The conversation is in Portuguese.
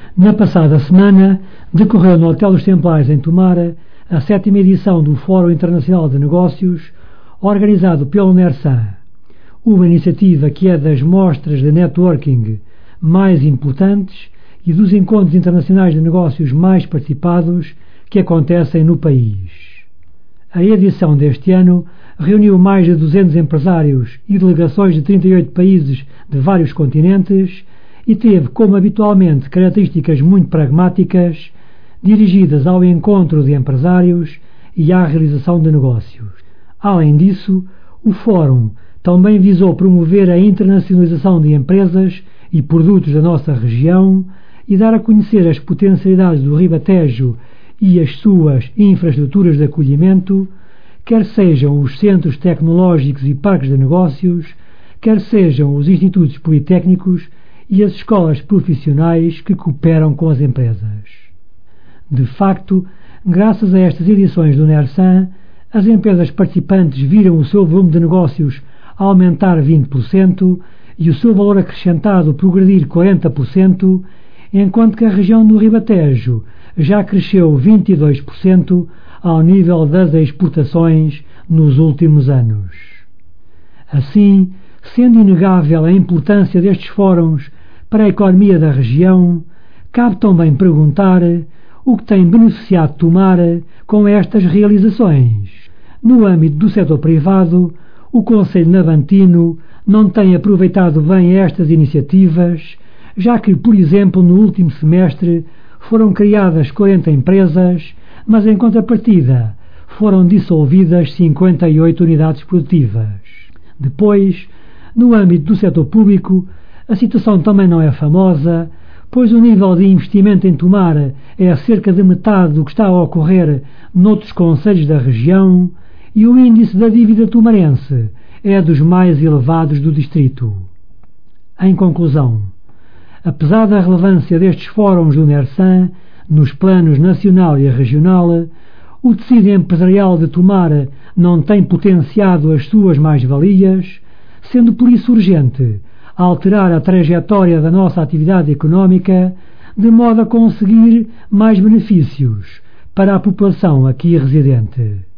Na passada semana, decorreu no Hotel dos Templais, em Tomar, a 7ª edição do Fórum Internacional de Negócios, organizado pelo NERSAN, uma iniciativa que é das mostras de networking mais importantes e dos encontros internacionais de negócios mais participados que acontecem no país. A edição deste ano reuniu mais de 200 empresários e delegações de 38 países de vários continentes e teve, como habitualmente, características muito pragmáticas, dirigidas ao encontro de empresários e à realização de negócios. Além disso, o Fórum também visou promover a internacionalização de empresas e produtos da nossa região e dar a conhecer as potencialidades do Ribatejo e as suas infraestruturas de acolhimento, quer sejam os centros tecnológicos e parques de negócios, quer sejam os institutos politécnicos e as escolas profissionais que cooperam com as empresas. De facto, graças a estas edições do NERSAN, as empresas participantes viram o seu volume de negócios aumentar 20% e o seu valor acrescentado progredir 40%, enquanto que a região do Ribatejo já cresceu 22% ao nível das exportações nos últimos anos. Assim, sendo inegável a importância destes fóruns para a economia da região, cabe também perguntar o que tem beneficiado Tomar com estas realizações. No âmbito do setor privado, o Conselho Navantino não tem aproveitado bem estas iniciativas, já que, por exemplo, no último semestre foram criadas 40 empresas, mas em contrapartida foram dissolvidas 58 unidades produtivas. Depois, no âmbito do setor público, a situação também não é famosa, pois o nível de investimento em Tomar é cerca de metade do que está a ocorrer noutros concelhos da região e o índice da dívida tomarense é dos mais elevados do distrito. Em conclusão, apesar da relevância destes fóruns do NERSAN nos planos nacional e regional, o tecido empresarial de Tomar não tem potenciado as suas mais-valias, sendo por isso urgente alterar a trajetória da nossa atividade económica de modo a conseguir mais benefícios para a população aqui residente.